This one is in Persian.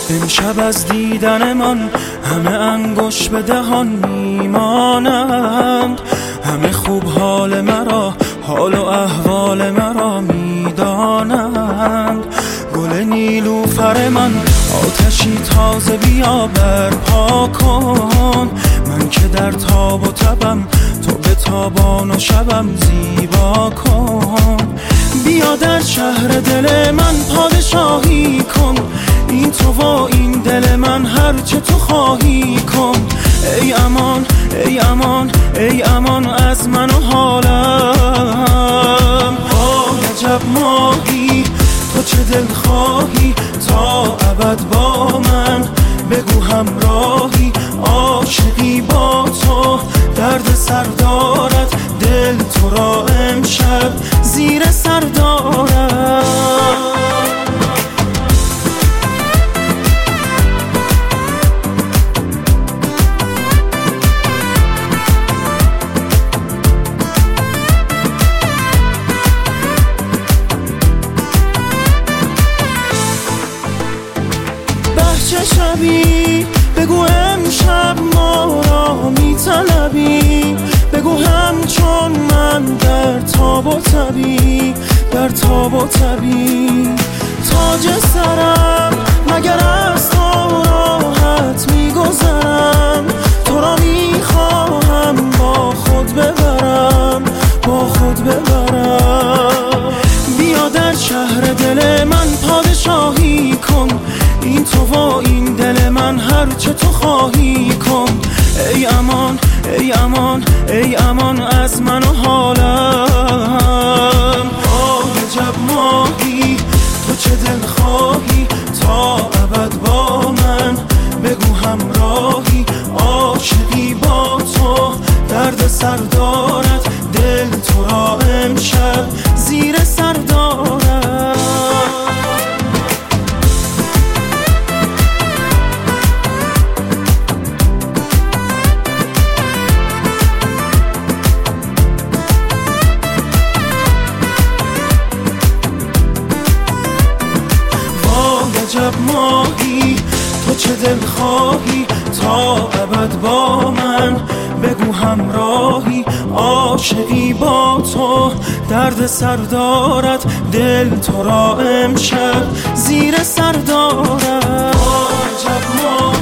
امشب از دیدن من همه انگشت به دهان میمانند، همه خوب حال مرا، حال و احوال مرا میدانند. گل نیلوفر من آتشی تازه بیا برپا کن، من که در تاب و تبم تو به تابان و شبم زیبا کن. بیا در شهر دل من پادشاهی کن، این تو و این دل من هرچه تو خواهی کن. ای امان ای امان ای امان از من و حالم. عجب ماهی تو چه دل خواهی تا ابد با من، بگو همراهی عاشقی با تو، درد سر دارد دل تو را امشب زیر سر دارد. چه شبی بگو امشب ما را میطلبی، بگو همچون من در تاب و تبی، در تاب و تبی. تاج سرم مگر از تو راحت میگذرم، تو را میخواهم با خود ببرم، با خود ببرم. بیا در شهر دل من پادشاهی کن، این تو و این دل من هرچه تو خواهی کن. ای امان ای امان ای امان از من و حالم. عجب ماهی تو چه دل خواهی تا ابد با من، بگو همراهی عاشقی با تو، درد سر دارد دل تو را امشب زیر سر دارد. عجب ماهی تو چه دل خواهی تا ابد با من، بگو همراهی عاشقی با تو، درد سر دارد دل تو را امشب زیر سر دارد. عجب ماهی